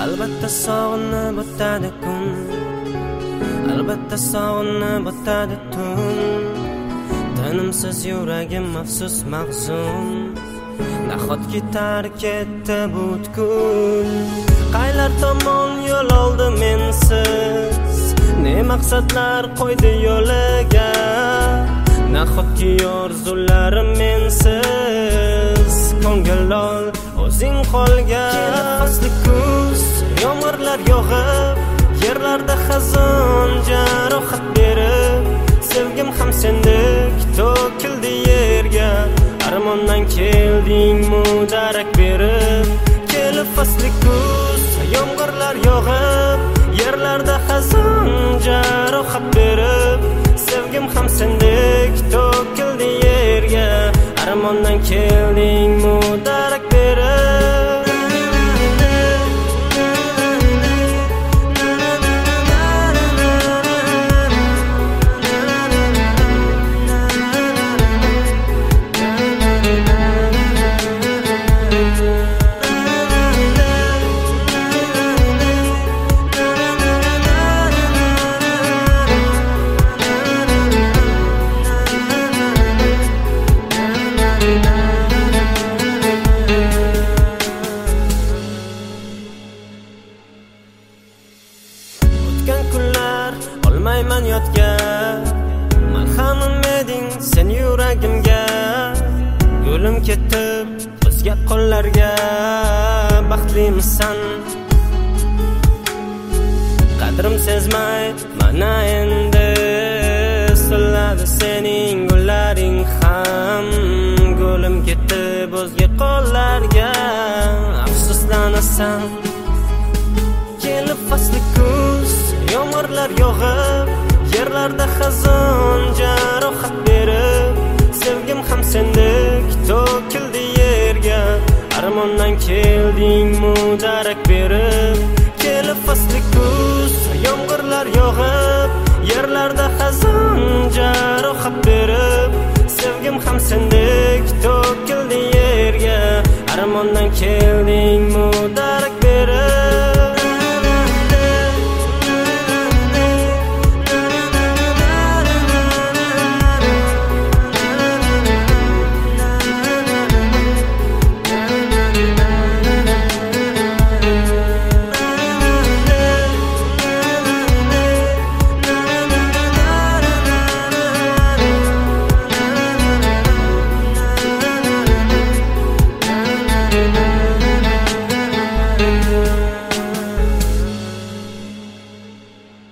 Albatta sog'inib o'tadi kun, albatta sog'inib o'tadi tun. Tinimsiz yuragim afsus mahzun, nahotki tark etdi butkul. Qaylar tomon yo'l oldi mensiz, ne maqsadlar qo'ydi yo'liga. Nahotki orzularim mensiz, ko'ngil ol o'zing qolgan. Fasli kuz, yomg'irlar yog'ib, yerlarda xazon jarohat berib, sevgim ham sendek to'kildi yerga. Armondan kelding mudarak berib, kelib fasli kuz, yomg'irlar yog'ib, yerlarda xazon jarohat berib, sevgim ham sendek to'kildi yerga. Armondan kelding mudarak berib. Olmayman yodga, marhamim eding sen yuragimga. Yo'lim ketib o'zga qo'llarga, baxtlimisan qadrim sezmay mana endi. So'ladi sening gullaring ham, yo'lim ketib o'zga qo'llarga, afsuslanasan. Kelib fasli kuz, yomg'irlar yog'ib, yerlarda xazon jarohat berib, sevgim ham sendek to'kildi yerga. Armondan kelding mudarak berib, kelib fasli kuz, yomg'irlar yog'ib, yerlarda xazon jarohat berib, sevgim ham sendek to'kildi yerga. Armondan kelding